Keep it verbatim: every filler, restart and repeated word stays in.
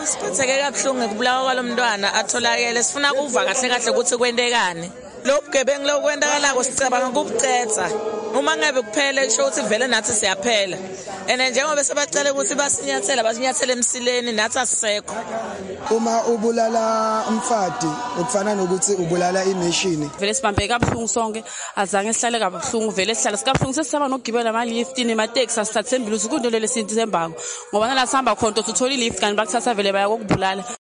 Siphatheke kabuhlungu ngokubulawa kwalomntwana atholakele sifuna kuva kahle kahle ukuthi kwendekani. Lo bugebengu lokwendakalako sicabanga ukubucetha. Uma ngabe kuphele isho ukuthi vele nathi siyaphela. Ene njengoba sebacela ukuthi basinyathela basinyathele emsileni nathi asisekho. Uma ubulala umfati ukufana nokuthi ubulala imeshini. Vele sibambe kabuhlungu sonke azange sihlale kabuhlungu vele sihlala sikabuhlungu sesisaba nokugibela ama lift nemateksi asithathembile ukuthi kunto lele sinto sembango ngoba nala sihamba khona uthola i lift kanti bakuthatha vele baya kokubulala.